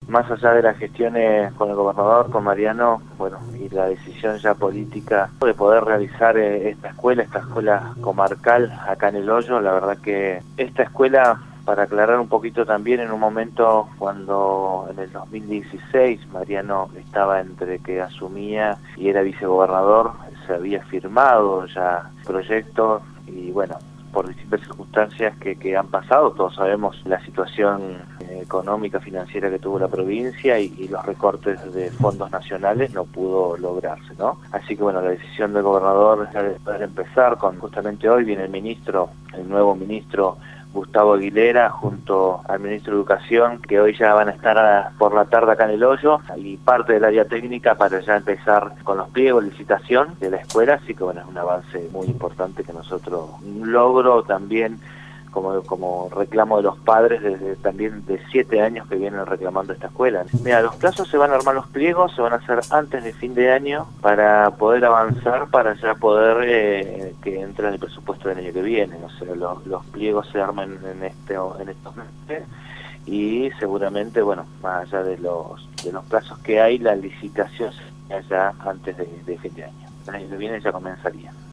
Más allá de las gestiones con el gobernador, con Mariano, bueno, y la decisión ya política de poder realizar esta escuela comarcal acá en El Hoyo, la verdad que esta escuela, para aclarar un poquito también, en un momento cuando en el 2016 Mariano estaba entre que asumía y era vicegobernador, se había firmado ya proyectos y bueno, por distintas circunstancias que han pasado, todos sabemos la situación económica, financiera que tuvo la provincia y los recortes de fondos nacionales no pudo lograrse, ¿no? Así que bueno, la decisión del gobernador es de poder empezar con, justamente hoy viene el nuevo ministro Gustavo Aguilera junto al ministro de Educación, que hoy ya van a estar por la tarde acá en El Hoyo, y parte del área técnica para ya empezar con los pliegos de licitación de la escuela, así que bueno, es un avance muy importante que nosotros, un logro también como reclamo de los padres desde también de 7 años que vienen reclamando esta escuela. Mira, los plazos se van a armar, los pliegos se van a hacer antes de fin de año para poder avanzar, para ya poder que entre en el presupuesto del año que viene. O sea, los pliegos se arman en estos meses y seguramente, bueno, más allá de los plazos que hay, la licitación se ya antes de fin de año. El año que viene ya comenzaría.